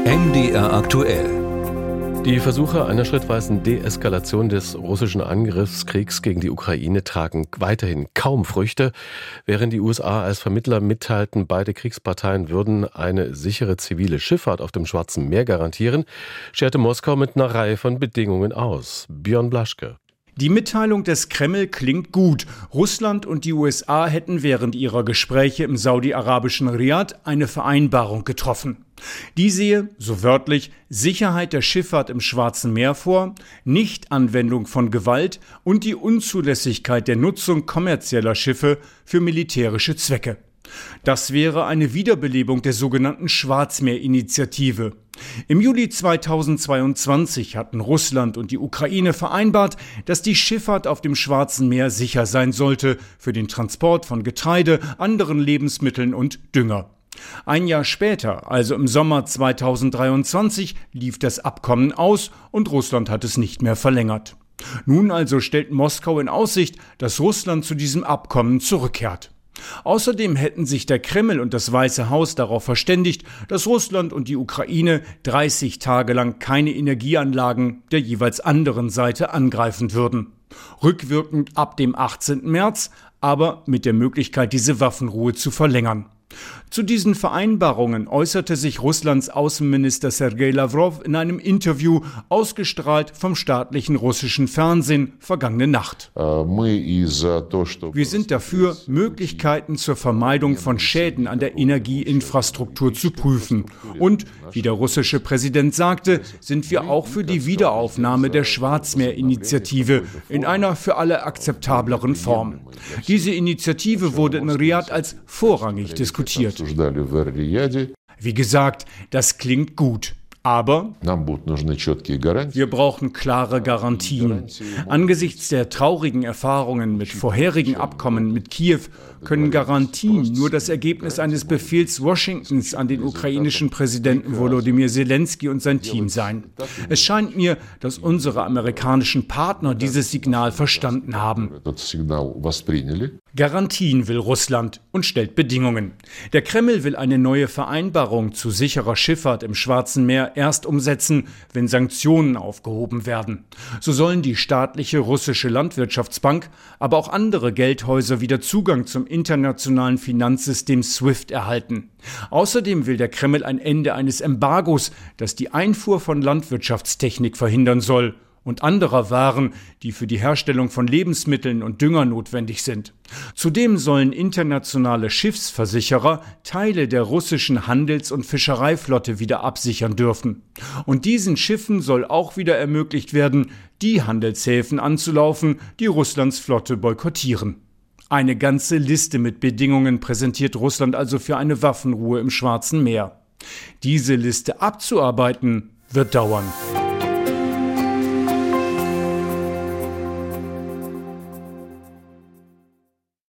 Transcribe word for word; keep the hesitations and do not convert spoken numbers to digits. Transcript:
M D R aktuell. Die Versuche einer schrittweisen Deeskalation des russischen Angriffskriegs gegen die Ukraine tragen weiterhin kaum Früchte. Während die U S A als Vermittler mitteilten, beide Kriegsparteien würden eine sichere zivile Schifffahrt auf dem Schwarzen Meer garantieren, scherte Moskau mit einer Reihe von Bedingungen aus. Björn Blaschke. Die Mitteilung des Kreml klingt gut. Russland und die U S A hätten während ihrer Gespräche im saudi-arabischen Riad eine Vereinbarung getroffen. Die sehe, so wörtlich, Sicherheit der Schifffahrt im Schwarzen Meer vor, Nichtanwendung von Gewalt und die Unzulässigkeit der Nutzung kommerzieller Schiffe für militärische Zwecke. Das wäre eine Wiederbelebung der sogenannten Schwarzmeerinitiative. Im Juli zweitausendzweiundzwanzig hatten Russland und die Ukraine vereinbart, dass die Schifffahrt auf dem Schwarzen Meer sicher sein sollte für den Transport von Getreide, anderen Lebensmitteln und Dünger. Ein Jahr später, also im Sommer zweitausenddreiundzwanzig, lief das Abkommen aus und Russland hat es nicht mehr verlängert. Nun also stellt Moskau in Aussicht, dass Russland zu diesem Abkommen zurückkehrt. Außerdem hätten sich der Kreml und das Weiße Haus darauf verständigt, dass Russland und die Ukraine dreißig Tage lang keine Energieanlagen der jeweils anderen Seite angreifen würden. Rückwirkend ab dem achtzehnten März, aber mit der Möglichkeit, diese Waffenruhe zu verlängern. Zu diesen Vereinbarungen äußerte sich Russlands Außenminister Sergei Lawrow in einem Interview, ausgestrahlt vom staatlichen russischen Fernsehen, vergangene Nacht. Wir sind dafür, Möglichkeiten zur Vermeidung von Schäden an der Energieinfrastruktur zu prüfen. Und, wie der russische Präsident sagte, sind wir auch für die Wiederaufnahme der Schwarzmeerinitiative in einer für alle akzeptableren Form. Diese Initiative wurde in Riad als vorrangig diskutiert. Wie gesagt, das klingt gut. Aber wir brauchen klare Garantien. Angesichts der traurigen Erfahrungen mit vorherigen Abkommen mit Kiew können Garantien nur das Ergebnis eines Befehls Washingtons an den ukrainischen Präsidenten Volodymyr Zelensky und sein Team sein. Es scheint mir, dass unsere amerikanischen Partner dieses Signal verstanden haben. Garantien will Russland und stellt Bedingungen. Der Kreml will eine neue Vereinbarung zu sicherer Schifffahrt im Schwarzen Meer erst umsetzen, wenn Sanktionen aufgehoben werden. So sollen die staatliche russische Landwirtschaftsbank, aber auch andere Geldhäuser wieder Zugang zum internationalen Finanzsystem SWIFT erhalten. Außerdem will der Kreml ein Ende eines Embargos, das die Einfuhr von Landwirtschaftstechnik verhindern soll, und anderer Waren, die für die Herstellung von Lebensmitteln und Dünger notwendig sind. Zudem sollen internationale Schiffsversicherer Teile der russischen Handels- und Fischereiflotte wieder absichern dürfen. Und diesen Schiffen soll auch wieder ermöglicht werden, die Handelshäfen anzulaufen, die Russlands Flotte boykottieren. Eine ganze Liste mit Bedingungen präsentiert Russland also für eine Waffenruhe im Schwarzen Meer. Diese Liste abzuarbeiten, wird dauern.